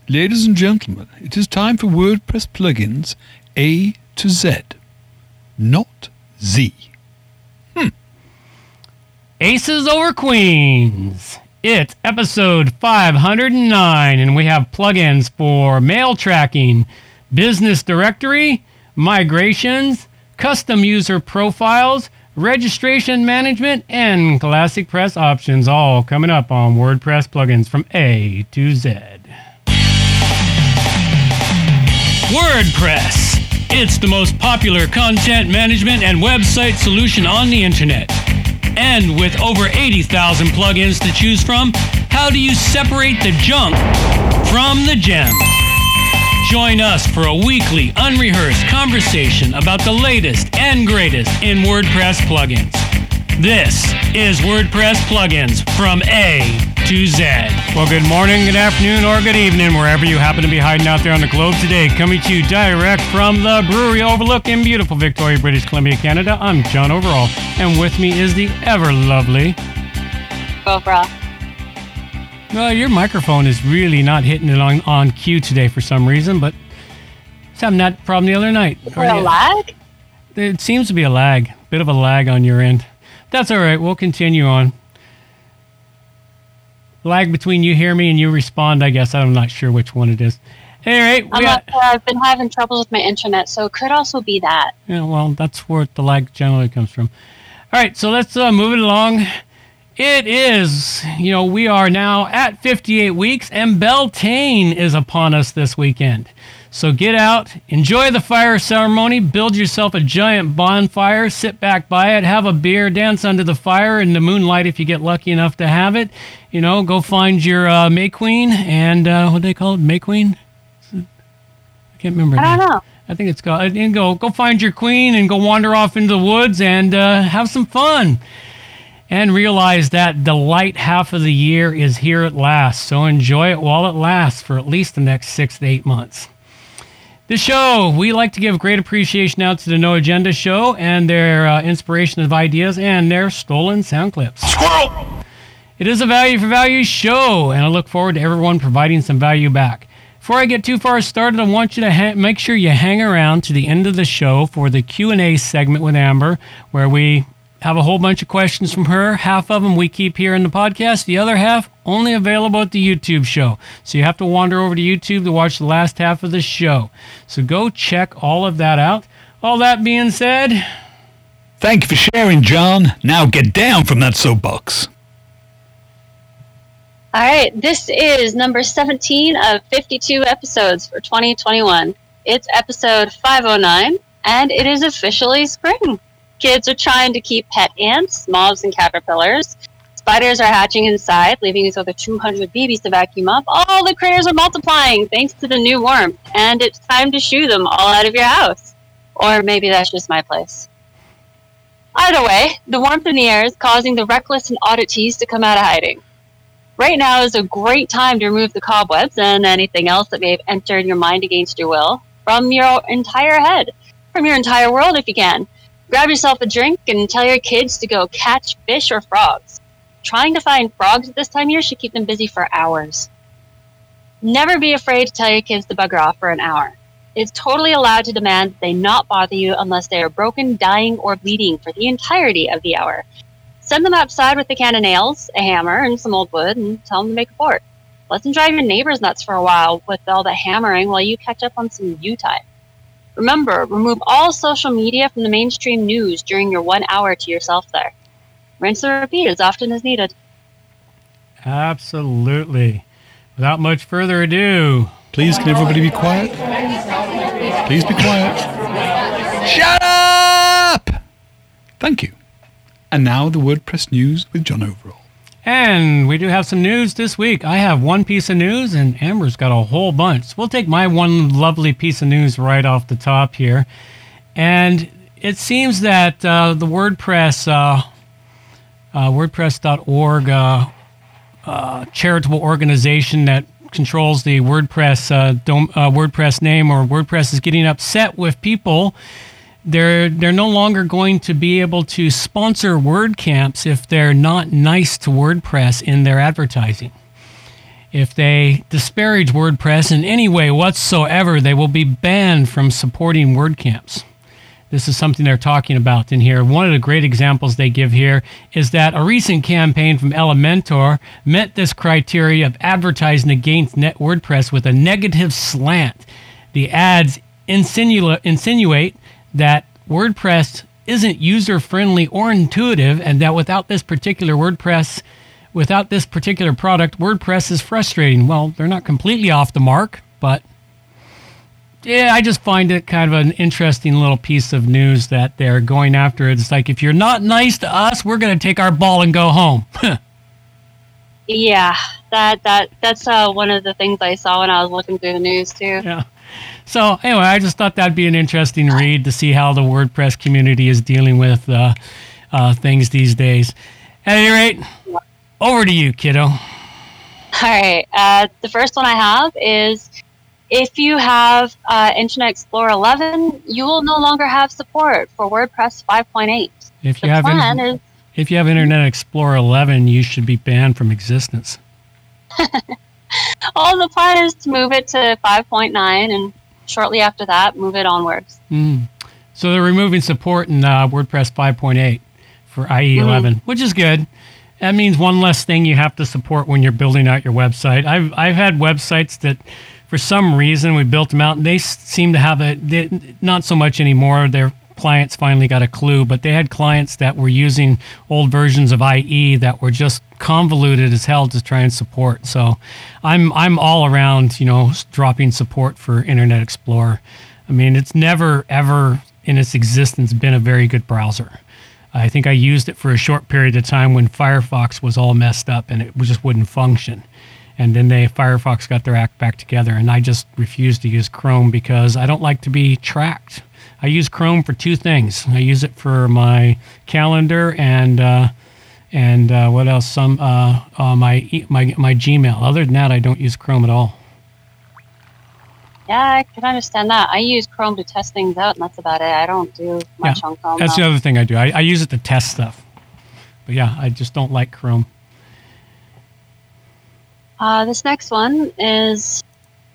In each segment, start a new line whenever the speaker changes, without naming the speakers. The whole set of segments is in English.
Ladies and gentlemen, it is time for WordPress plugins A to Z, not Z.
Aces over Queens. It's episode 509, and we have plugins for mail tracking, business directory, migrations, custom user profiles, registration management, and classic press options, all coming up on WordPress plugins from A to Z. WordPress. It's the most popular content management and website solution on the internet. And with over 80,000 plugins to choose from, how do you separate the junk from the gems? Join us for a weekly, unrehearsed conversation about the latest and greatest in WordPress plugins. This is WordPress plugins from A to Z. Well, good morning, good afternoon, or good evening, wherever you happen to be hiding out there on the globe today. Coming to you direct from the Brewery Overlook in beautiful Victoria, British Columbia, Canada. I'm John Overall, and with me is the ever-lovely
Oprah.
Well, your microphone is really not hitting it on cue today for some reason, but I was having that problem the other night.
Is there a lag?
It seems to be a lag, bit of a lag on your end. That's all right. We'll continue on. Lag between you hear me and you respond, I guess. I'm not sure which one it is. Anyway,
I've been having trouble with my internet, so it could also be that.
Yeah, well, that's where the lag generally comes from. All right, so let's move it along. It is, we are now at 58 weeks, and Beltane is upon us this weekend. So get out, enjoy the fire ceremony, build yourself a giant bonfire, sit back by it, have a beer, dance under the fire in the moonlight if you get lucky enough to have it. Go find your May Queen and, what do they call it, May Queen? I can't remember.
I don't know.
I think it's called, and go find your queen and go wander off into the woods and have some fun. And realize that the light half of the year is here at last. So enjoy it while it lasts for at least the next 6 to 8 months. The show, we like to give great appreciation out to the No Agenda Show and their inspiration of ideas and their stolen sound clips.
Squirrel!
It is a value for value show, and I look forward to everyone providing some value back. Before I get too far started, I want you to make sure you hang around to the end of the show for the Q&A segment with Amber, where we have a whole bunch of questions from her. Half of them we keep here in the podcast. The other half only available at the YouTube show. So you have to wander over to YouTube to watch the last half of the show. So go check all of that out. All that being said,
Thank you for sharing, John. Now get down from that soapbox.
All right, this is number 17 of 52 episodes for 2021. It's episode 509, and it is officially spring. Kids are trying to keep pet ants, moths, and caterpillars. Spiders are hatching inside, leaving us over 200 babies to vacuum up. All the critters are multiplying thanks to the new warmth, and it's time to shoo them all out of your house. Or maybe that's just my place. Either way, the warmth in the air is causing the reckless and oddities to come out of hiding. Right now is a great time to remove the cobwebs and anything else that may have entered your mind against your will from your entire head, from your entire world if you can. Grab yourself a drink and tell your kids to go catch fish or frogs. Trying to find frogs at this time of year should keep them busy for hours. Never be afraid to tell your kids to bugger off for an hour. It's totally allowed to demand that they not bother you unless they are broken, dying, or bleeding for the entirety of the hour. Send them outside with a can of nails, a hammer, and some old wood, and tell them to make a fort. Let them drive your neighbors nuts for a while with all the hammering while you catch up on some you time. Remember, remove all social media from the mainstream news during your 1 hour to yourself there. Rinse and repeat as often as needed.
absolutely. Without much further ado,
Please, can everybody be quiet? Please be quiet. Shut up! Thank you. And now the WordPress news with John Overall.
and we do have some news this week. I have one piece of news, and Amber's got a whole bunch. So we'll take my one lovely piece of news right off the top here. And it seems that the WordPress, WordPress.org charitable organization that controls the WordPress name, or WordPress, is getting upset with people. They're no longer going to be able to sponsor WordCamps if they're not nice to WordPress in their advertising. If they disparage WordPress in any way whatsoever, they will be banned from supporting WordCamps. This is something they're talking about in here. One of the great examples they give here is that a recent campaign from Elementor met this criteria of advertising against WordPress with a negative slant. The ads insinuate that WordPress isn't user-friendly or intuitive, and that without this particular product, WordPress is frustrating. Well, they're not completely off the mark, but yeah, I just find it kind of an interesting little piece of news that they're going after it. It's like, if you're not nice to us, we're going to take our ball and go home.
Yeah, that's one of the things I saw when I was looking through the news too.
Yeah. So anyway, I just thought that'd be an interesting read to see how the WordPress community is dealing with things these days. At any rate, over to you, kiddo.
All right. The first one I have is, if you have Internet Explorer 11, you will no longer have support for WordPress 5.8.
If you have Internet Explorer 11, you should be banned from existence.
Well, the plan is to move it to 5.9, and shortly after that, move it onwards.
So they're removing support in WordPress 5.8 for IE 11, which is good. That means one less thing you have to support when you're building out your website. I've had websites that, for some reason, we built them out, and they seem to have not so much anymore. Their clients finally got a clue, but they had clients that were using old versions of IE that were just convoluted as hell to try and support. So I'm all around, dropping support for Internet Explorer. I mean, it's never, ever in its existence been a very good browser. I think I used it for a short period of time when Firefox was all messed up and it just wouldn't function. And then Firefox got their act back together, and I just refused to use Chrome because I don't like to be tracked. I use Chrome for two things. I use it for my calendar and what else? My Gmail. Other than that, I don't use Chrome at all.
Yeah, I can understand that. I use Chrome to test things out, and that's about it. I don't do much on Chrome.
That's the other thing I do. I use it to test stuff. But yeah, I just don't like Chrome.
This next one is,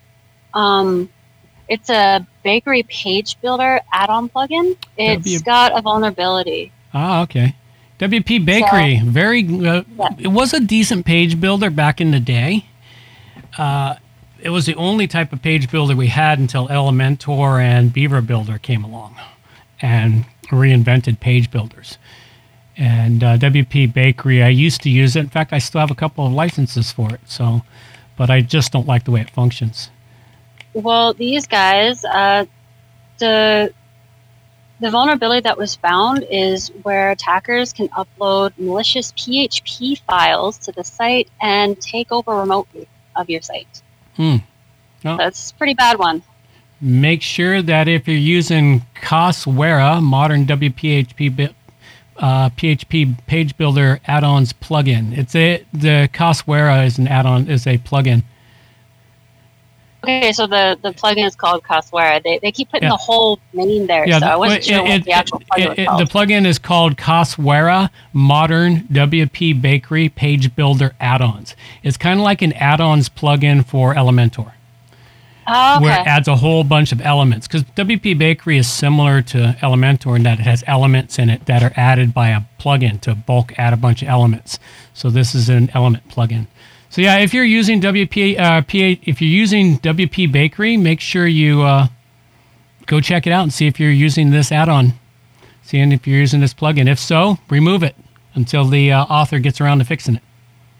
it's a bakery page builder add-on plugin. It's got a vulnerability.
Ah, okay. WP Bakery, it was a decent page builder back in the day. It was the only type of page builder we had until Elementor and Beaver Builder came along and reinvented page builders. And WP Bakery, I used to use it. In fact, I still have a couple of licenses for it. But I just don't like the way it functions.
Well, these guys, the vulnerability that was found is where attackers can upload malicious PHP files to the site and take over remotely of your site.
Oh.
That's a pretty bad one.
Make sure that if you're using Coswera, modern WPHP PHP page builder add-ons plugin. The Coswera is an add-on, is a plugin.
Okay, so the plugin is called Coswera. They keep putting the whole name there, so I wasn't sure what the actual plugin was called. The plugin is called
Coswera Modern WP Bakery Page Builder Add-ons. It's kind of like an add-ons plugin for Elementor.
Oh, okay.
Where it adds a whole bunch of elements. Because WP Bakery is similar to Elementor in that it has elements in it that are added by a plugin to bulk add a bunch of elements. So this is an element plugin. So yeah, if you're using WP Bakery, make sure you go check it out and see if you're using this add-on. Seeing if you're using this plugin. If so, remove it until the author gets around to fixing it.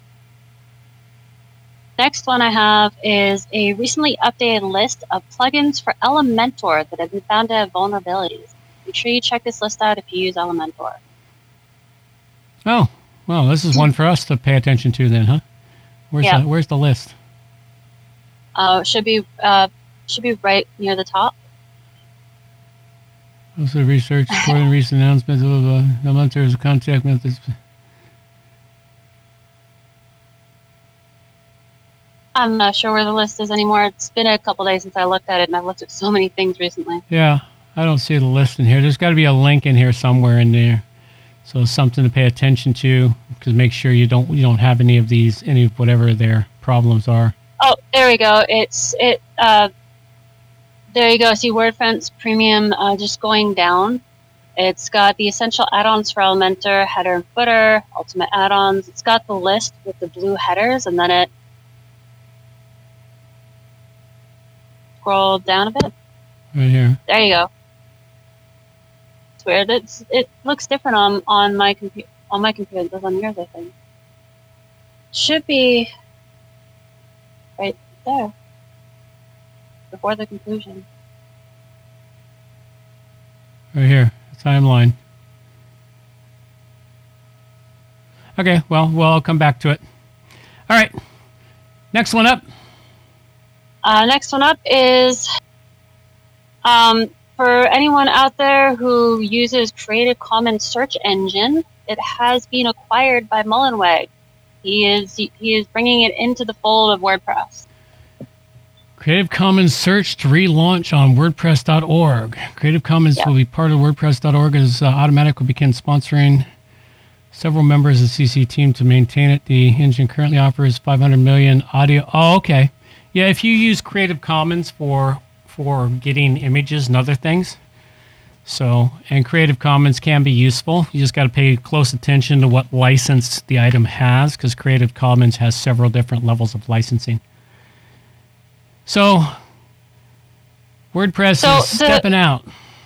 Next one I have is a recently updated list of plugins for Elementor that have been found to have vulnerabilities. Make sure you check this list out if you use Elementor.
Oh, well, this is one for us to pay attention to then, huh? Where's the list?
Should be right near the top.
Also research supporting recent announcements of Elementor's contact methods.
I'm not sure where the list is anymore. It's been a couple days since I looked at it, and I've looked at so many things recently.
Yeah, I don't see the list in here. There's got to be a link in here somewhere in there. So something to pay attention to, because make sure you don't have any of whatever their problems are.
Oh, there we go. There you go. See WordPress Premium just going down. It's got the essential add-ons for Elementor, header and footer, ultimate add-ons. It's got the list with the blue headers, and then it scroll down a bit.
Right here.
There you go. It's weird. It looks different on my computer. On my computer, it does on yours, I think. Should be right there before the conclusion.
Right here, timeline. Okay, well, I'll come back to it. All right, next one up.
Next one up is for anyone out there who uses Creative Commons search engine. It has been acquired by Mullenweg. He is bringing it into the fold of WordPress.
Creative Commons search to relaunch on WordPress.org. Creative Commons will be part of WordPress.org as Automatic will begin sponsoring several members of the CC team to maintain it. The engine currently offers 500 million audio. Oh, okay. Yeah, if you use Creative Commons for getting images and other things. So, and Creative Commons can be useful. You just got to pay close attention to what license the item has, because Creative Commons has several different levels of licensing. So, WordPress is stepping out.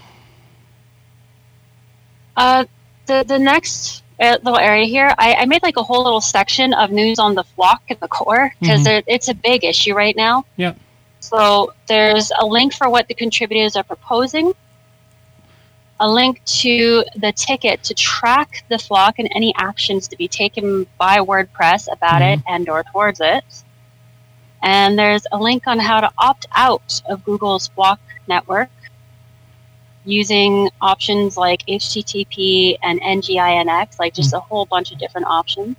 The next little area here, I made like a whole little section of news on the Flock and the core, because it's a big issue right now.
Yep.
So there's a link for what the contributors are proposing, a link to the ticket to track the Flock and any actions to be taken by WordPress about it and or towards it. And there's a link on how to opt out of Google's Flock network using options like HTTP and NGINX, like just a whole bunch of different options.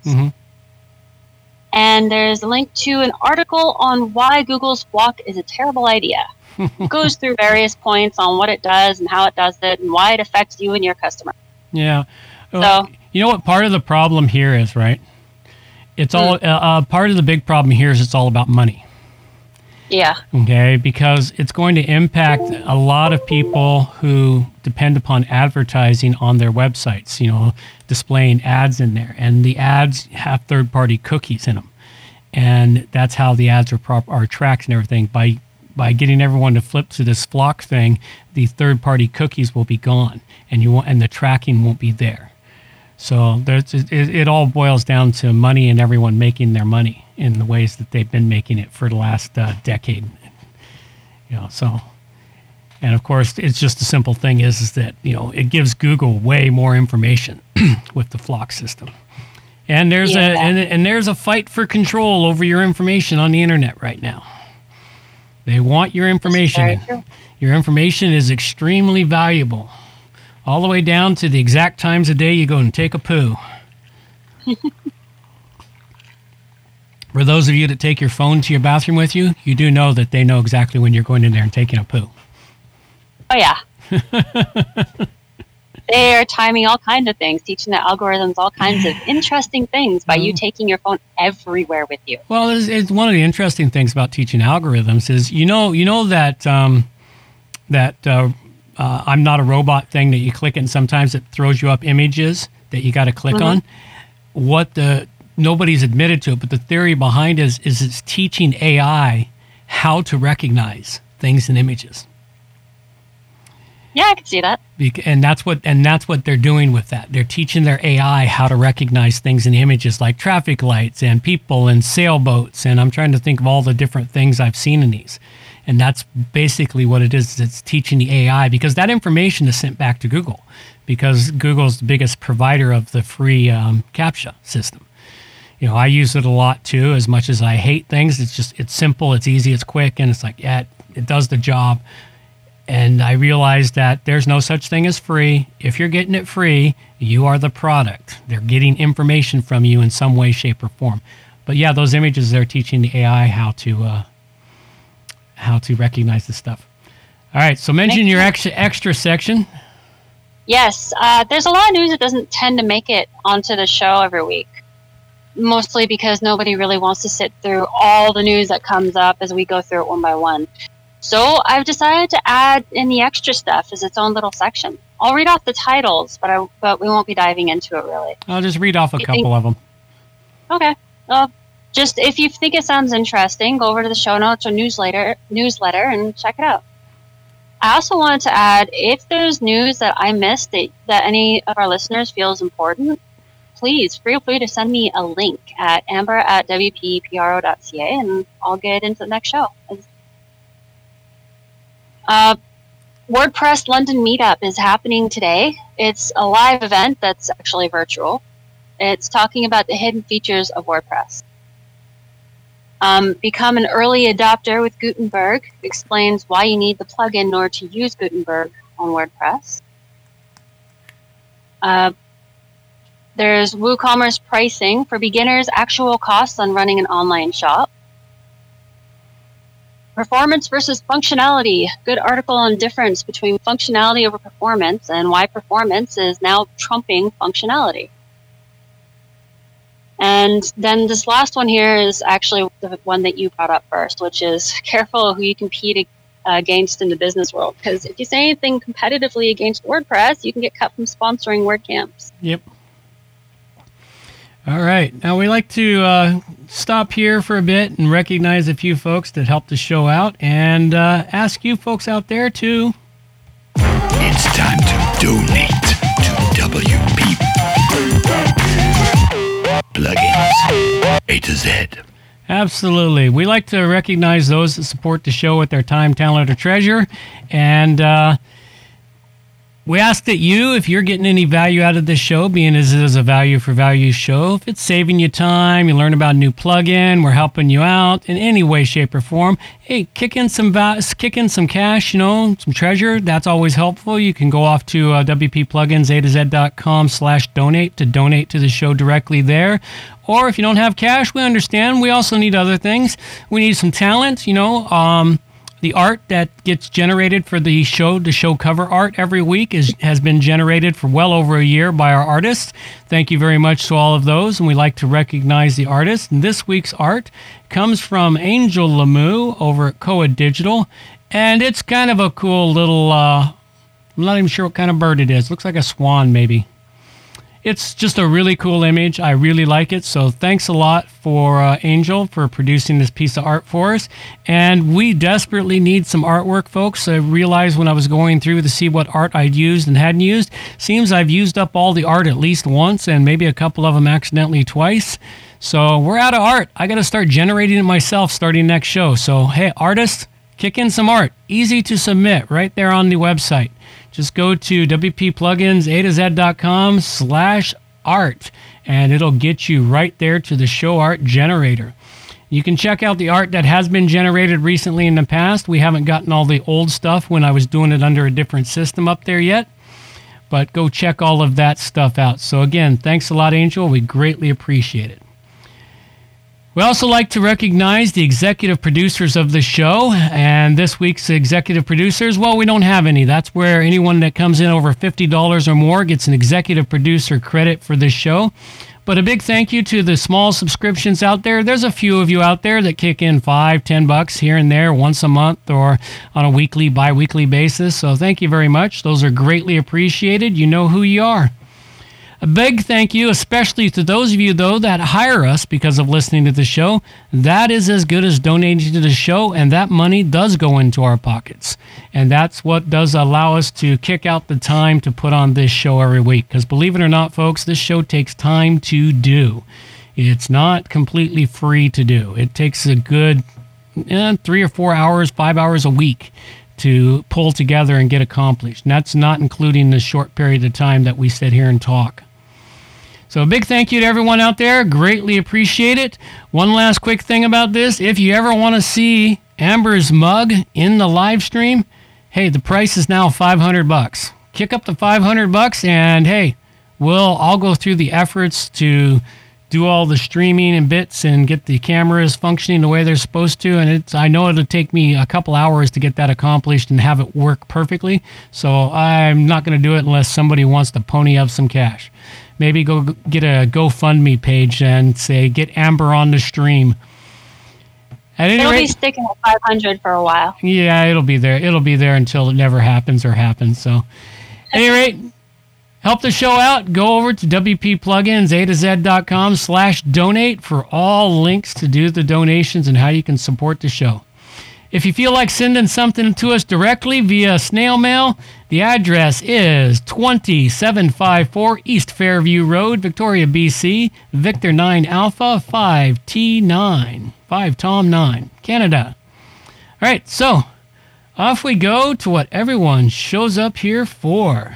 And there's a link to an article on why Google's Flock is a terrible idea. It goes through various points on what it does and how it does it and why it affects you and your customer.
Yeah. Well, so, you know what part of the problem here is, right? It's all part of the big problem here is it's all about money.
Yeah.
Okay, because it's going to impact a lot of people who depend upon advertising on their websites, you know, displaying ads in there. And the ads have third-party cookies in them. And that's how the ads are tracked and everything. By getting everyone to flip to this Flock thing, the third-party cookies will be gone, and the tracking won't be there. So it all boils down to money and everyone making their money in the ways that they've been making it for the last decade. You know, so, and of course, it's just the simple thing is that, you know, it gives Google way more information with the Flock system. And there's there's a fight for control over your information on the internet right now. They want your information. Your information is extremely valuable. All the way down to the exact times of day you go and take a poo. For those of you that take your phone to your bathroom with you, you do know that they know exactly when you're going in there and taking a poo.
Oh, yeah. They are timing all kinds of things, teaching the algorithms all kinds of interesting things by you taking your phone everywhere with you.
Well, it's one of the interesting things about teaching algorithms is, you know that I'm not a robot thing that you click and sometimes it throws you up images that you got to click on. Nobody's admitted to it, but the theory behind it is it's teaching AI how to recognize things in images.
Yeah, I can see that.
And that's what they're doing with that. They're teaching their AI how to recognize things in images like traffic lights and people and sailboats. And I'm trying to think of all the different things I've seen in these. And that's basically what it is. It's teaching the AI, because that information is sent back to Google, because Google's the biggest provider of the free CAPTCHA system. You know, I use it a lot too. As much as I hate things, it's simple, it's easy, it's quick, and it's like, yeah, it does the job. And I realized that there's no such thing as free. If you're getting it free, you are the product. They're getting information from you in some way, shape, or form. But yeah, those images, they're teaching the AI how to recognize this stuff. All right, so mention your extra section.
Yes, there's a lot of news that doesn't tend to make it onto the show every week. mostly because nobody really wants to sit through all the news that comes up as we go through it one by one. So I've decided to add in the extra stuff as its own little section. I'll read off the titles, but we won't be diving into it really.
I'll just read off a couple of them.
Okay. Just if you think it sounds interesting, go over to the show notes or newsletter and check it out. I also wanted to add, if there's news that I missed that any of our listeners feels important, please feel free to send me a link at amber@wppro.ca and I'll get into the next show. WordPress London Meetup is happening today. It's a live event that's actually virtual. It's talking about the hidden features of WordPress. Become an early adopter with Gutenberg explains why you need the plugin in order to use Gutenberg on WordPress. There's WooCommerce pricing for beginners, actual costs on running an online shop. Performance versus functionality. Good article on difference between functionality over performance and why performance is now trumping functionality. And then this last one here is actually the one that you brought up first, which is careful who you compete against in the business world. Because if you say anything competitively against WordPress, you can get cut from sponsoring WordCamps.
Yep. All right. Now, we like to stop here for a bit and recognize a few folks that helped the show out and ask you folks out there to...
It's time to donate to WP Plugins A to Z.
Absolutely. We like to recognize those that support the show with their time, talent, or treasure. And we ask that you, if you're getting any value out of this show, being as it is a value for value show, if it's saving you time, you learn about a new plugin, we're helping you out in any way, shape, or form, hey, kick in some cash, some treasure. That's always helpful. You can go off to wppluginsa2z.com/donate to donate to the show directly there. Or if you don't have cash, we understand. We also need other things. We need some talent, the art that gets generated for the show cover art every week has been generated for well over a year by our artists. Thank you very much to all of those, and we like to recognize the artists. And this week's art comes from Angel Lemieux over at Koa Digital, and it's kind of a cool little, I'm not even sure what kind of bird it is. Looks like a swan, maybe. It's just a really cool image. I really like it. So thanks a lot for Angel for producing this piece of art for us. And we desperately need some artwork, folks. I realized when I was going through to see what art I'd used and hadn't used, seems I've used up all the art at least once and maybe a couple of them accidentally twice. So we're out of art. I got to start generating it myself starting next show. So, hey, artists, kick in some art. Easy to submit right there on the website. Just go to wppluginsa2z.com/art, and it'll get you right there to the show art generator. You can check out the art that has been generated recently in the past. We haven't gotten all the old stuff when I was doing it under a different system up there yet, but go check all of that stuff out. So again, thanks a lot, Angel. We greatly appreciate it. We also like to recognize the executive producers of the show, and this week's executive producers, well, we don't have any. That's where anyone that comes in over $50 or more gets an executive producer credit for this show. But a big thank you to the small subscriptions out there. There's a few of you out there that kick in $5, $10 here and there once a month or on a weekly, bi-weekly basis. So thank you very much. Those are greatly appreciated. You know who you are. A big thank you, especially to those of you, though, that hire us because of listening to the show. That is as good as donating to the show, and that money does go into our pockets. And that's what does allow us to kick out the time to put on this show every week. Because believe it or not, folks, this show takes time to do. It's not completely free to do. It takes a good 3 or 4 hours, 5 hours a week to pull together and get accomplished. And that's not including the short period of time that we sit here and talk. So a big thank you to everyone out there. Greatly appreciate it. One last quick thing about this. If you ever want to see Amber's mug in the live stream, hey, the price is now $500. Kick up the $500 and hey, I'll go through the efforts to do all the streaming and bits and get the cameras functioning the way they're supposed to. And I know it'll take me a couple hours to get that accomplished and have it work perfectly. So I'm not going to do it unless somebody wants to pony up some cash. maybe go get a GoFundMe page and say, get Amber on the stream. At any
It'll
rate,
be sticking at 500 for a while.
Yeah, it'll be there. It'll be there until it never happens or happens. So, at any rate, help the show out. Go over to WPPlugins, A2Z.com/donate for all links to do the donations and how you can support the show. If you feel like sending something to us directly via snail mail, the address is 2754 East Fairview Road, Victoria, BC, Victor 9 Alpha 5T9, 5 Tom 9, Canada. All right, so off we go to what everyone shows up here for.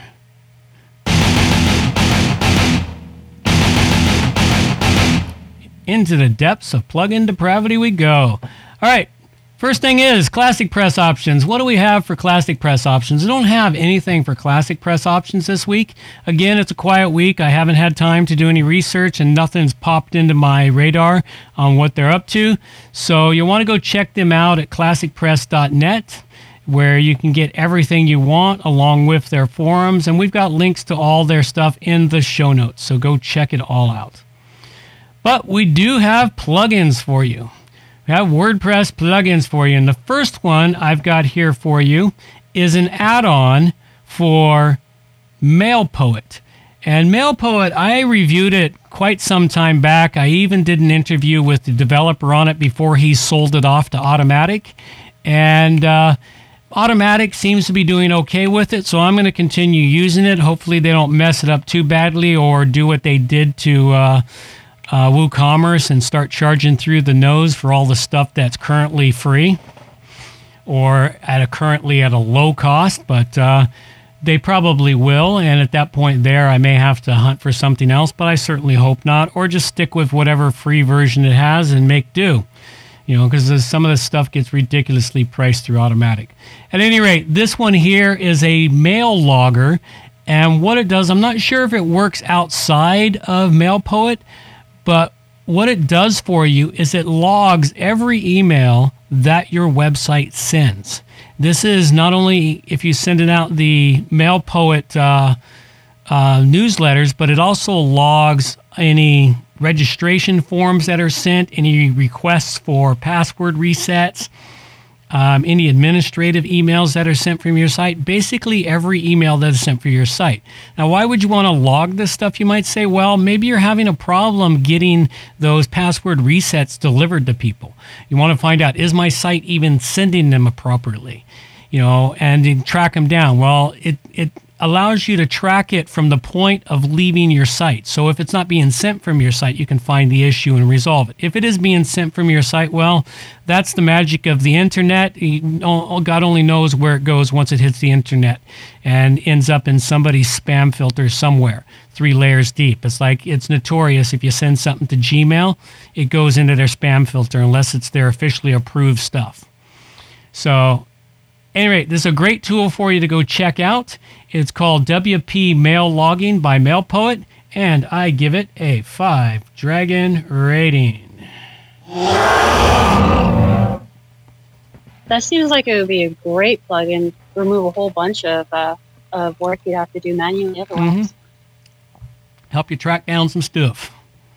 Into the depths of plugin depravity we go. All right. First thing is Classic Press Options. What do we have for Classic Press Options? I don't have anything for Classic Press Options this week. Again, it's a quiet week. I haven't had time to do any research and nothing's popped into my radar on what they're up to. So you'll want to go check them out at classicpress.net, where you can get everything you want along with their forums. And we've got links to all their stuff in the show notes. So go check it all out. But we do have plugins for you. We have WordPress plugins for you. And the first one I've got here for you is an add-on for MailPoet. And MailPoet, I reviewed it quite some time back. I even did an interview with the developer on it before he sold it off to Automatic. And Automatic seems to be doing okay with it, so I'm going to continue using it. Hopefully they don't mess it up too badly or do what they did to WooCommerce and start charging through the nose for all the stuff that's currently free or currently at a low cost, but they probably will, and at that point there I may have to hunt for something else, but I certainly hope not, or just stick with whatever free version it has and make do, because some of this stuff gets ridiculously priced through Automatic. At any rate, this one here is a mail logger, and what it does, I'm not sure if it works outside of MailPoet, but what it does for you is it logs every email that your website sends. This is not only if you send it out the MailPoet newsletters, but it also logs any registration forms that are sent, any requests for password resets, any administrative emails that are sent from your site, basically every email that is sent from your site. Now, why would you want to log this stuff? You might say, well, maybe you're having a problem getting those password resets delivered to people. You want to find out, is my site even sending them appropriately? And track them down. Well, it allows you to track it from the point of leaving your site. So if it's not being sent from your site, you can find the issue and resolve it. If it is being sent from your site, well, that's the magic of the internet. God only knows where it goes once it hits the internet and ends up in somebody's spam filter somewhere, 3 layers deep. It's notorious if you send something to Gmail, it goes into their spam filter unless it's their officially approved stuff. So, anyway, this is a great tool for you to go check out. It's called WP Mail Logging by MailPoet, and I give it a 5 dragon rating.
That seems like it would be a great plugin. Remove a whole bunch of work you'd have to do manually otherwise.
Help you track down some stuff.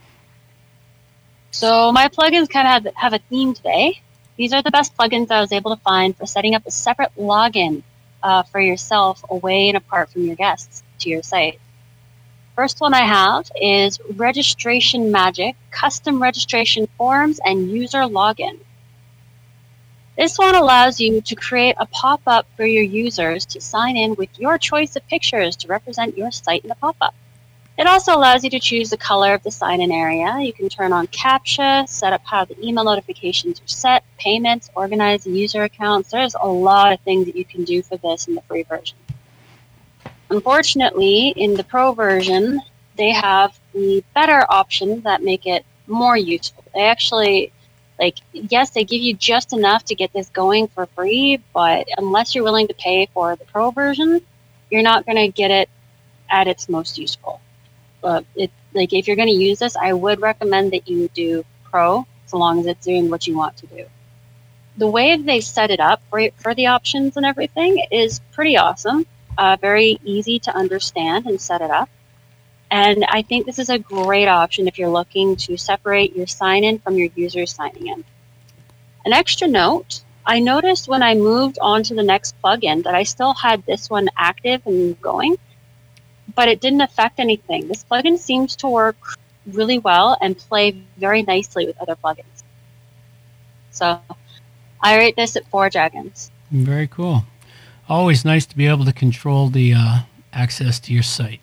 So my plugins kind of have a theme today. These are the best plugins I was able to find for setting up a separate login for yourself away and apart from your guests to your site. First one I have is Registration Magic, Custom Registration Forms and User Login. This one allows you to create a pop-up for your users to sign in with your choice of pictures to represent your site in the pop-up. It also allows you to choose the color of the sign-in area. You can turn on CAPTCHA, set up how the email notifications are set, payments, organize the user accounts. There's a lot of things that you can do for this in the free version. Unfortunately, in the pro version, they have the better options that make it more useful. They actually, yes, they give you just enough to get this going for free, but unless you're willing to pay for the pro version, you're not going to get it at its most useful. If you're going to use this, I would recommend that you do pro, so long as it's doing what you want to do. The way they set it up for the options and everything is pretty awesome. Very easy to understand and set it up. And I think this is a great option if you're looking to separate your sign-in from your users signing in. An extra note, I noticed when I moved on to the next plugin that I still had this one active and going, but it didn't affect anything. This plugin seems to work really well and play very nicely with other plugins. So I rate this at 4 dragons.
Very cool. Always nice to be able to control the access to your site.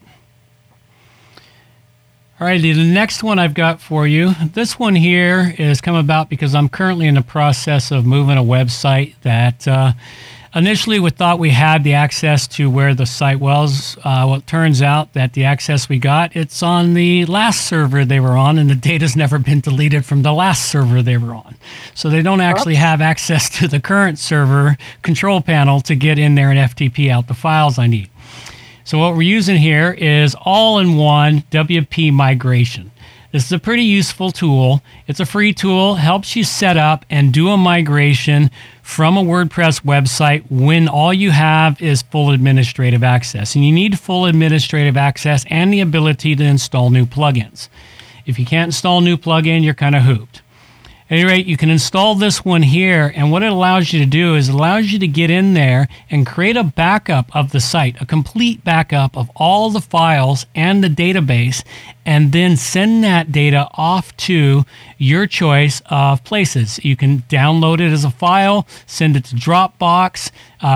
Alrighty, the next one I've got for you. This one here has come about because I'm currently in the process of moving a website that initially we thought we had the access to where the site was. Well, it turns out that the access we got, it's on the last server they were on, and the data's never been deleted from the last server they were on. So they don't actually have access to the current server control panel to get in there and FTP out the files I need. So what we're using here is all-in-one WP migration. This is a pretty useful tool. It's a free tool, helps you set up and do a migration from a WordPress website when all you have is full administrative access. And you need full administrative access and the ability to install new plugins. If you can't install a new plugin, you're kind of hooped. At any rate, you can install this one here, and what it allows you to do is it allows you to get in there and create a backup of the site, a complete backup of all the files and the database, and then send that data off to your choice of places. You can download it as a file, send it to Dropbox,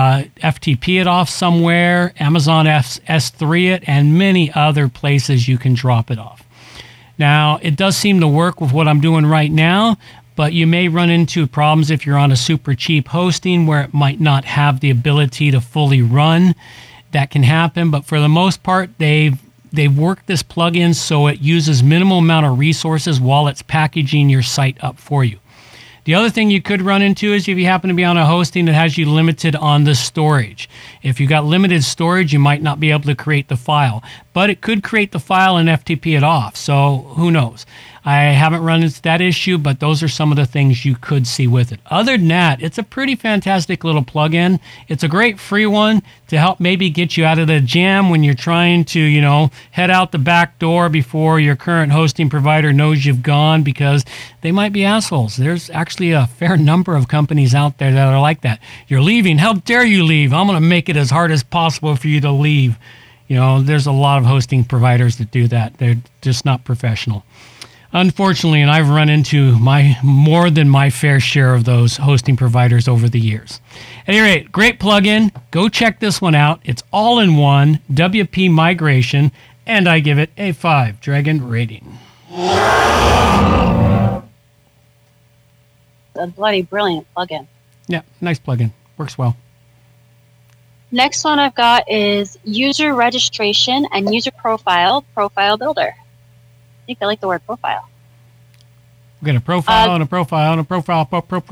FTP it off somewhere, Amazon S3 it, and many other places you can drop it off. Now, it does seem to work with what I'm doing right now, but you may run into problems if you're on a super cheap hosting where it might not have the ability to fully run. That can happen, but for the most part, they've worked this plugin so it uses minimal amount of resources while it's packaging your site up for you. The other thing you could run into is if you happen to be on a hosting that has you limited on the storage. If you got limited storage, you might not be able to create the file, but it could create the file and FTP it off. So who knows? I haven't run into that issue, but those are some of the things you could see with it. Other than that, it's a pretty fantastic little plugin. It's a great free one to help maybe get you out of the jam when you're trying to, head out the back door before your current hosting provider knows you've gone, because they might be assholes. There's actually a fair number of companies out there that are like that. You're leaving. How dare you leave? I'm going to make it as hard as possible for you to leave. There's a lot of hosting providers that do that. They're just not professional. Unfortunately, and I've run into more than my fair share of those hosting providers over the years. At any rate, great plugin. Go check this one out. It's all-in-one WP migration, and I give it a 5 dragon rating.
A bloody brilliant plugin.
Yeah, nice plugin. Works well.
Next one I've got is user registration and user profile builder. I think I like the word profile.
We got a profile and a profile and a profile.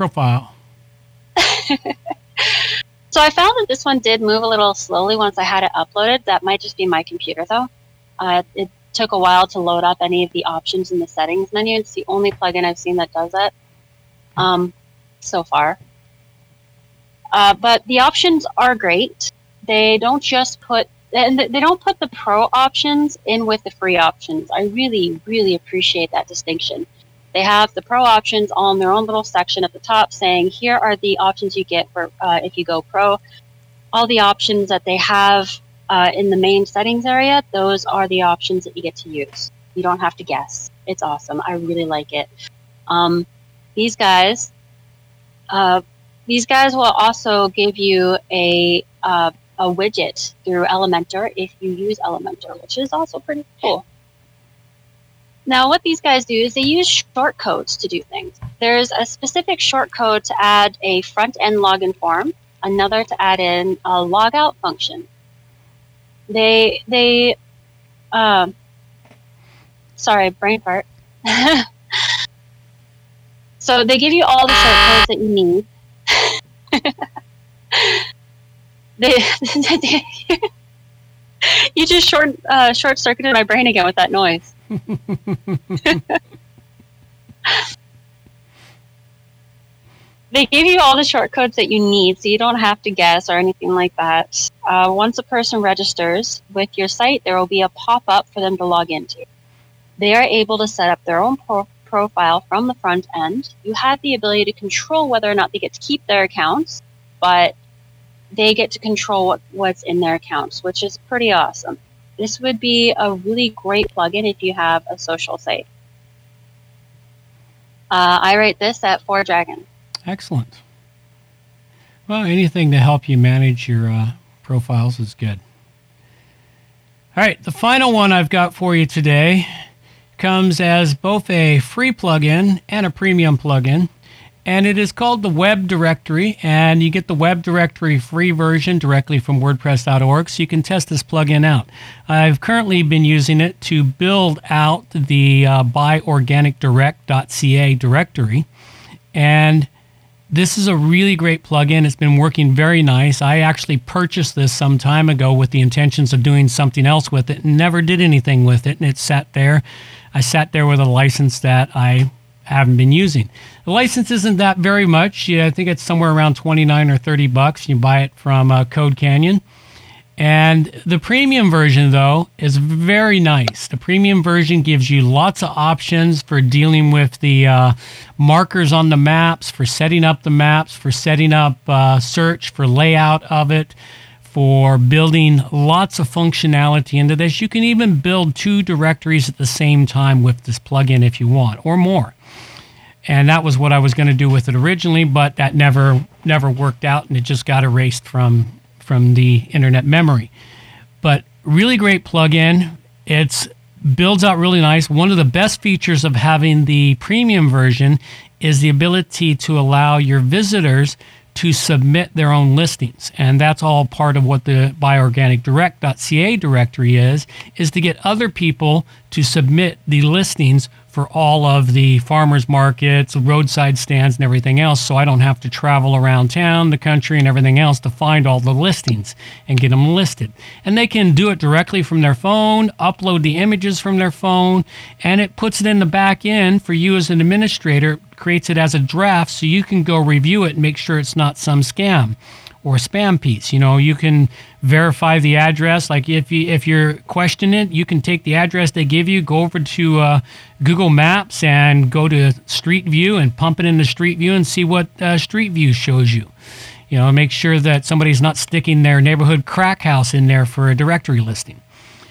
So I found that this one did move a little slowly once I had it uploaded. That might just be my computer, though. It took a while to load up any of the options in the settings menu. It's the only plugin I've seen that does that so far. But the options are great. They don't just put the pro options in with the free options. I really, really appreciate that distinction. They have the pro options all in their own little section at the top saying, here are the options you get for if you go pro. All the options that they have in the main settings area, those are the options that you get to use. You don't have to guess. It's awesome. I really like it. These guys will also give you a widget through Elementor if you use Elementor, which is also pretty cool. Now, what these guys do is they use shortcodes to do things. There's a specific shortcode to add a front-end login form, another to add in a logout function. Sorry, brain fart. So they give you all the shortcodes that you need. You just short-circuited my brain again with that noise. They give you all the shortcodes that you need, so you don't have to guess or anything like that. Once a person registers with your site, there will be a pop-up for them to log into. They are able to set up their own profile from the front end. You have the ability to control whether or not they get to keep their accounts, but they get to control what's in their accounts, which is pretty awesome. This would be a really great plugin if you have a social site. I rate this at 4 Dragon.
Excellent. Well, anything to help you manage your profiles is good. All right, the final one I've got for you today comes as both a free plugin and a premium plugin, and it is called the Web Directory, and you get the Web Directory free version directly from WordPress.org, so you can test this plugin out. I've currently been using it to build out the buyorganicdirect.ca directory, and this is a really great plugin. It's been working very nice. I actually purchased this some time ago with the intentions of doing something else with it and never did anything with it, and it sat there. I sat there with a license that I haven't been using. The license isn't that very much. I think it's somewhere around $29 or $30. You buy it from Code Canyon. And the premium version, though, is very nice. The premium version gives you lots of options for dealing with the markers on the maps, for setting up the maps, for setting up search, for layout of it, for building lots of functionality into this. You can even build 2 directories at the same time with this plugin if you want, or more. And that was what I was going to do with it originally, but that never worked out, and it just got erased from the internet memory. But really great plugin. It builds out really nice. One of the best features of having the premium version is the ability to allow your visitors to submit their own listings. And that's all part of what the buyorganicdirect.ca directory is to get other people to submit the listings for all of the farmers markets, roadside stands, and everything else, so I don't have to travel around town, the country, and everything else to find all the listings and get them listed. And they can do it directly from their phone, upload the images from their phone, and it puts it in the back end for you as an administrator, creates it as a draft so you can go review it and make sure it's not some scam or spam piece. You can verify the address. Like if you're questioning it, you can take the address they give you, go over to Google Maps and go to Street View and pump it into Street View and see what Street View shows you. Make sure that somebody's not sticking their neighborhood crack house in there for a directory listing.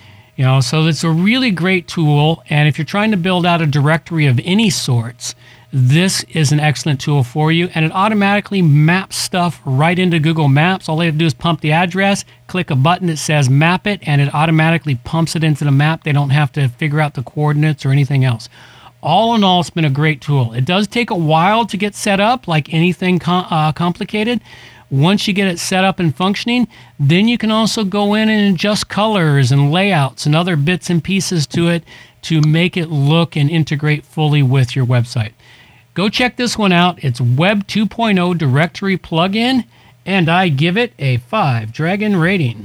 So it's a really great tool. And if you're trying to build out a directory of any sorts, this is an excellent tool for you, and it automatically maps stuff right into Google Maps. All they have to do is pump the address, click a button that says map it, and it automatically pumps it into the map. They don't have to figure out the coordinates or anything else. All in all, it's been a great tool. It does take a while to get set up, like anything complicated. Once you get it set up and functioning, then you can also go in and adjust colors and layouts and other bits and pieces to it to make it look and integrate fully with your website. Go check this one out. It's Web 2.0 Directory Plugin, and I give it a 5 Dragon rating.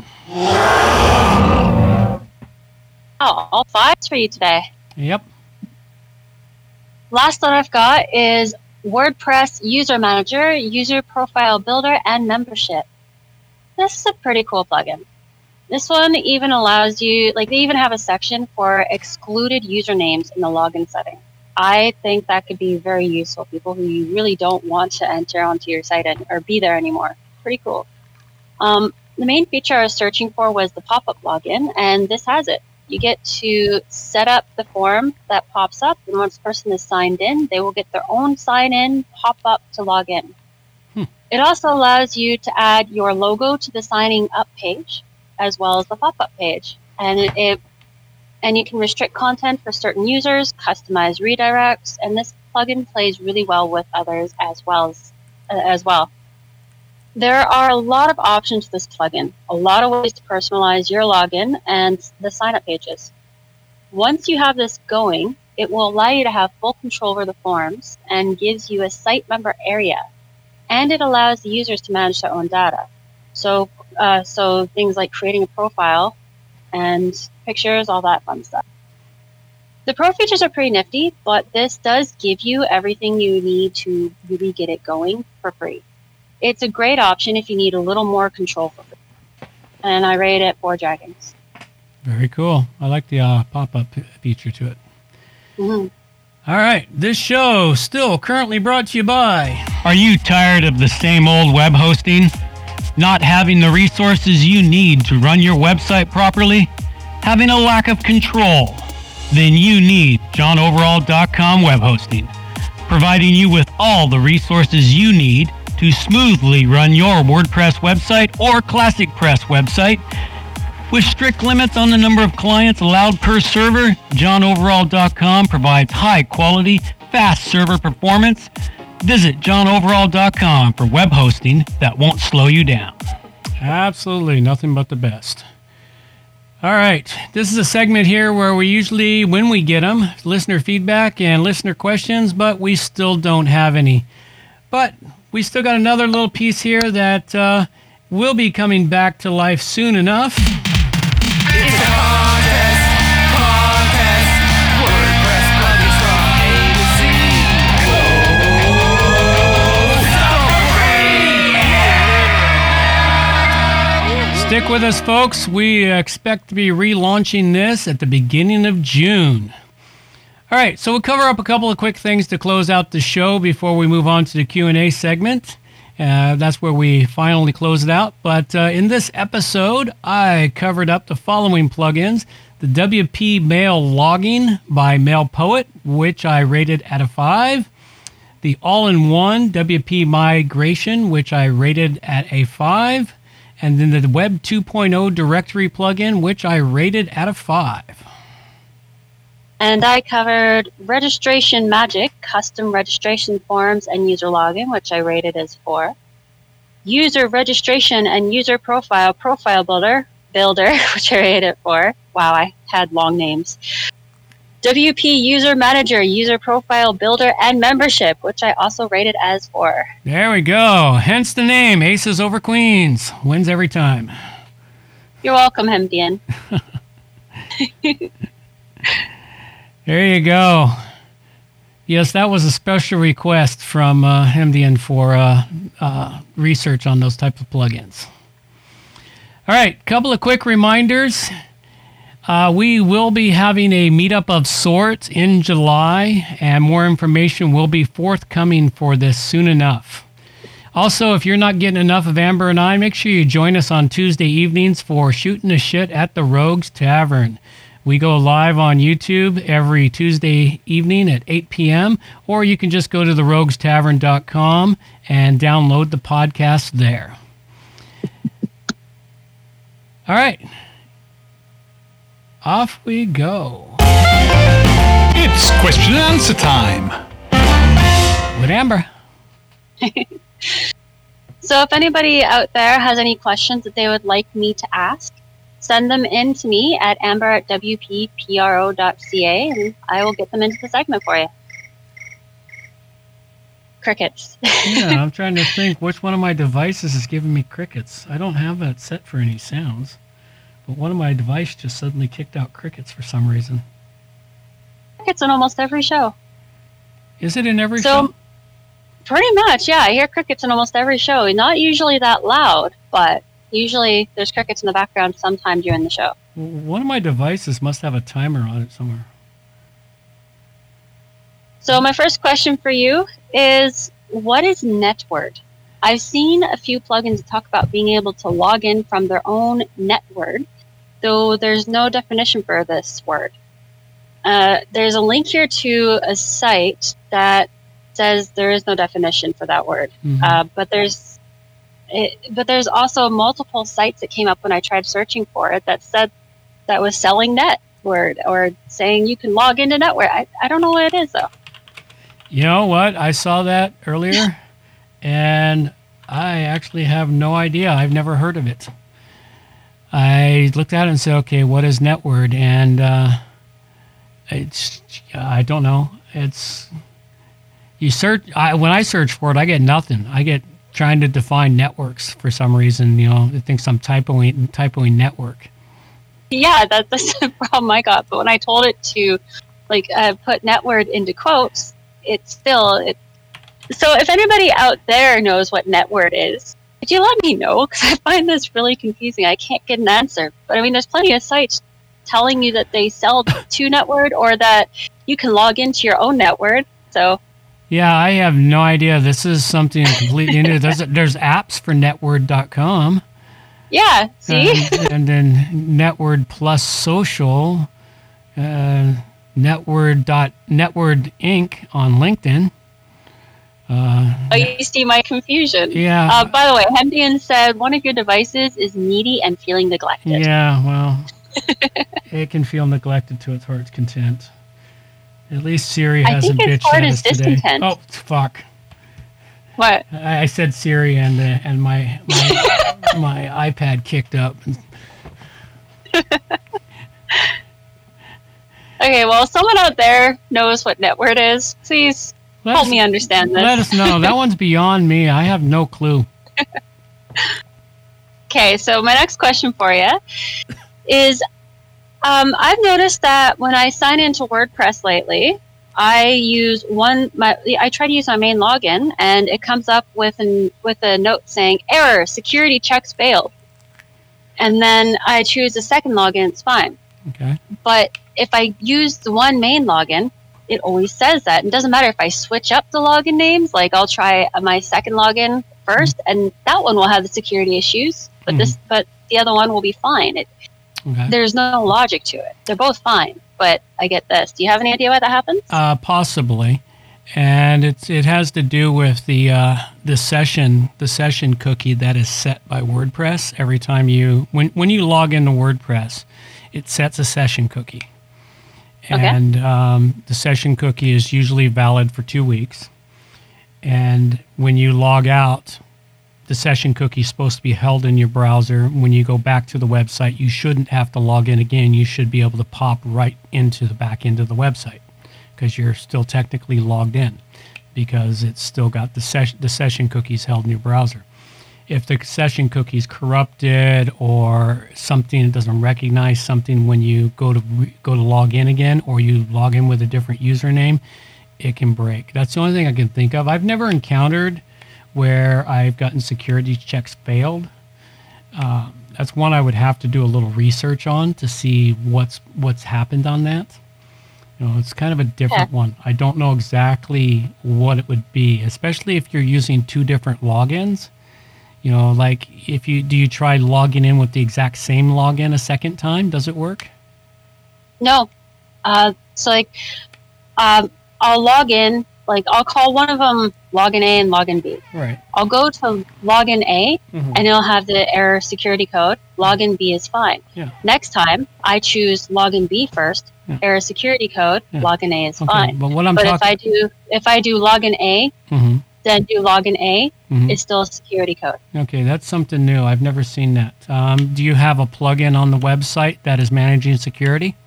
Oh, all 5s for you today.
Yep.
Last one I've got is WordPress User Manager, User Profile Builder, and Membership. This is a pretty cool plugin. This one even allows you, they even have a section for excluded usernames in the login setting. I think that could be very useful. People who you really don't want to enter onto your site or be there anymore. Pretty cool. The main feature I was searching for was the pop-up login, and this has it. You get to set up the form that pops up, and once the person is signed in, they will get their own sign-in pop-up to log in. It also allows you to add your logo to the signing up page, as well as the pop-up page. And you can restrict content for certain users, customize redirects, and this plugin plays really well with others as well. There are a lot of options to this plugin, a lot of ways to personalize your login and the sign-up pages. Once you have this going, it will allow you to have full control over the forms and gives you a site member area. And it allows the users to manage their own data. So things like creating a profile and pictures, all that fun stuff. The Pro features are pretty nifty, but this does give you everything you need to really get it going for free. It's a great option if you need a little more control for free. And I rate it 4 dragons.
Very cool. I like the pop-up feature to it.
Mm-hmm.
All right. This show still currently brought to you by... Are you tired of the same old web hosting? Not having the resources you need to run your website properly? Having a lack of control? Then you need JohnOverall.com web hosting, providing you with all the resources you need to smoothly run your WordPress website or Classic Press website. With strict limits on the number of clients allowed per server, JohnOverall.com provides high-quality, fast server performance. Visit JohnOverall.com for web hosting that won't slow you down. Absolutely, nothing but the best. All right, this is a segment here where we usually, when we get them, listener feedback and listener questions, but we still don't have any. But we still got another little piece here that will be coming back to life soon enough.
It's a contest, WordPress plugins from A to Z.
Stick with us, folks. We expect to be relaunching this at the beginning of June. All right, so we'll cover up a couple of quick things to close out the show before we move on to the Q&A segment. That's where we finally close it out. But in this episode, I covered up the following plugins. The WP Mail Logging by MailPoet, which I rated at a 5. The All-in-One WP Migration, which I rated at a 5. And then the Web 2.0 Directory plugin, which I rated at a 5.
And I covered Registration Magic, custom registration forms and user login, which I rated as 4. User registration and user profile builder, which I rated 4. Wow, I had long names. WP User Manager, user profile builder and membership, which I also rated as 4.
There we go. Hence the name, Aces over Queens. Wins every time.
You're welcome, Hemdian.
There you go. Yes, that was a special request from Hemdian for research on those type of plugins. All right, couple of quick reminders. We will be having a meetup of sorts in July, and more information will be forthcoming for this soon enough. Also, if you're not getting enough of Amber and I, make sure you join us on Tuesday evenings for Shooting the Shit at the Rogues Tavern. We go live on YouTube every Tuesday evening at 8 p.m., or you can just go to theroguestavern.com and download the podcast there. All right. Off we go.
It's question and answer time.
With Amber.
So if anybody out there has any questions that they would like me to ask, send them in to me at amber@wppro.ca, and I will get them into the segment for you. Crickets.
Yeah, I'm trying to think which one of my devices is giving me crickets. I don't have that set for any sounds, but one of my devices just suddenly kicked out crickets for some reason.
Crickets in almost every show.
Is it in every show?
Pretty much, yeah. I hear crickets in almost every show. Not usually that loud, but usually there's crickets in the background sometime during the show.
One of my devices must have a timer on it somewhere.
So my first question for you is, what is NetWord? I've seen a few plugins talk about being able to log in from their own NetWord, though there's no definition for this word. There's a link here to a site that says there is no definition for that word.
Mm-hmm.
But there's also multiple sites that came up when I tried searching for it that said that was selling NetWord or saying you can log into NetWord. I don't know what it is, though.
You know what? I saw that earlier, and I actually have no idea. I've never heard of it. I looked at it and said, okay, what is NetWord? And I don't know. When I search for it, I get nothing. I get trying to define networks for some reason. You know, it thinks I'm typoing network.
Yeah, that's the problem I got. But when I told it to like put netword into quotes, it's still it. So if anybody out there knows what netword is, could you let me know? Because I find this really confusing. I can't get an answer. But I mean, there's plenty of sites telling you that they sell to netword or that you can log into your own netword. So
Yeah, I have no idea. This is something completely new. There's apps for netword.com.
yeah, see?
And then Netword plus social, Netword Inc. on LinkedIn.
Oh, you see my confusion.
Yeah.
By the way, Hemdian said one of your devices is needy and feeling neglected.
Yeah, well, it can feel neglected to its heart's content. At least Siri
I
hasn't
think its
bitched
heart
at
is
us today.
discontent.
Oh, fuck.
What?
I said Siri and my my iPad kicked up.
Okay, well, someone out there knows what netword is. Please help me understand this.
Let us know. That one's beyond me. I have no clue.
Okay, so my next question for you is I've noticed that when I sign into WordPress lately, I try to use my main login, and it comes up with a note saying error, security checks failed. And then I choose a second login, it's fine.
Okay.
But if I use the one main login, it always says that. It doesn't matter if I switch up the login names, like I'll try my second login first, and that one will have the security issues, but but the other one will be fine. There's no logic to it. They're both fine, but I get this. Do you have any idea why that happens?
Possibly, and it has to do with the session cookie that is set by WordPress every time when you log into WordPress, it sets a session cookie, and the session cookie is usually valid for 2 weeks, and when you log out, the session cookie is supposed to be held in your browser. When you go back to the website, you shouldn't have to log in again. You should be able to pop right into the back end of the website because you're still technically logged in because it's still got the session cookies held in your browser. If the session cookie is corrupted or something doesn't recognize something when you go to log in again, or you log in with a different username, it can break. That's the only thing I can think of. I've never encountered where I've gotten security checks failed. That's one I would have to do a little research on to see what's happened on that. It's kind of a different one. I don't know exactly what it would be, especially if you're using two different logins. Like do you try logging in with the exact same login a second time? Does it work?
No. I'll log in. Like, I'll call one of them login A and login B.
Right.
I'll go to login A, and it'll have the error security code. Login B is fine.
Yeah.
Next time, I choose login B first.
Yeah.
Error security code.
Yeah.
Login A is
Okay,
fine.
but
if I do login A, then do login A, it's still a security code.
Okay, that's something new. I've never seen that. Do you have a plugin on the website that is managing security?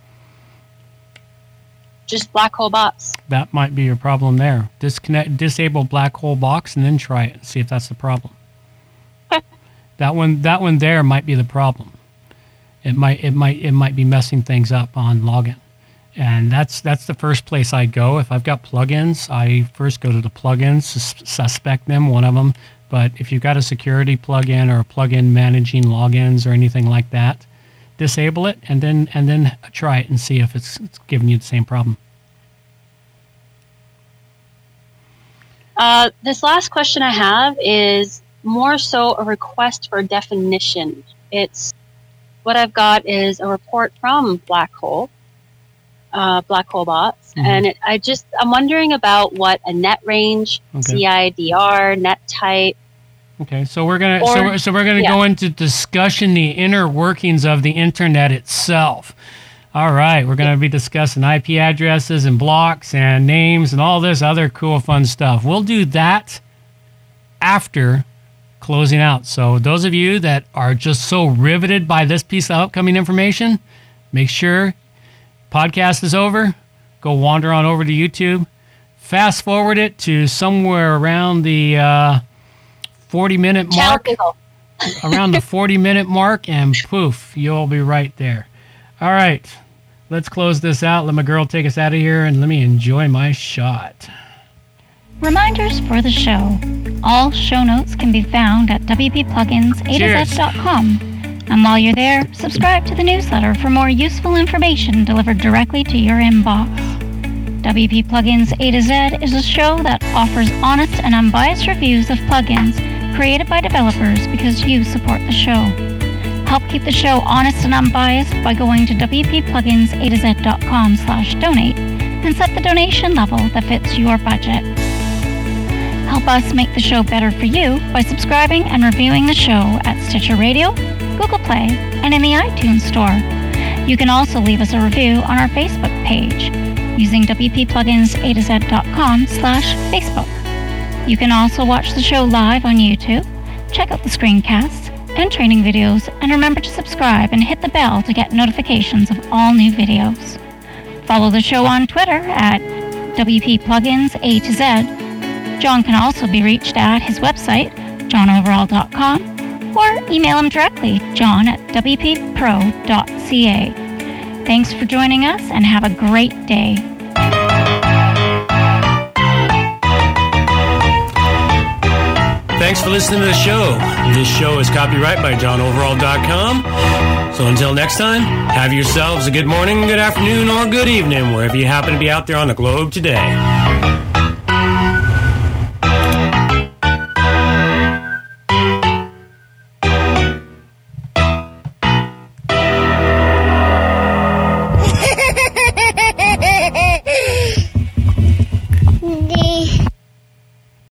Just black hole box.
That might be your problem there. Disable black hole box and then try it and see if that's the problem. That one there might be the problem. It might be messing things up on login. And that's the first place I go. If I've got plugins, I first go to the plugins, suspect them, one of them. But if you've got a security plugin or a plugin managing logins or anything like that, disable it and then try it and see if it's giving you the same problem.
This last question I have is more so a request for definition. It's what I've got is a report from Black Hole Bots, and I'm wondering about what a net range, CIDR, net type.
Okay, so we're gonna go into discussion the inner workings of the internet itself. All right, we're gonna be discussing IP addresses and blocks and names and all this other cool fun stuff. We'll do that after closing out. So those of you that are just so riveted by this piece of upcoming information, make sure podcast is over. Go wander on over to YouTube. Fast forward it to somewhere around the 40-minute mark, around the 40-minute mark, and poof, you'll be right there. All right, let's close this out. Let my girl take us out of here, and let me enjoy my shot.
Reminders for the show. All show notes can be found at wppluginsa2z.com. And while you're there, subscribe to the newsletter for more useful information delivered directly to your inbox. WP Plugins A to Z is a show that offers honest and unbiased reviews of plugins created by developers because you support the show. Help keep the show honest and unbiased by going to wppluginsa2z.com/donate and set the donation level that fits your budget. Help us make the show better for you by subscribing and reviewing the show at Stitcher Radio, Google Play, and in the iTunes Store. You can also leave us a review on our Facebook page using wppluginsa2z.com/Facebook. You can also watch the show live on YouTube, check out the screencasts and training videos, and remember to subscribe and hit the bell to get notifications of all new videos. Follow the show on Twitter at WPPluginsA2Z. John can also be reached at his website, johnoverall.com, or email him directly, john@wppro.ca. Thanks for joining us, and have a great day.
Thanks for listening to the show. This show is copyright by johnoverall.com. So until next time, have yourselves a good morning, good afternoon, or good evening, wherever you happen to be out there on the globe today.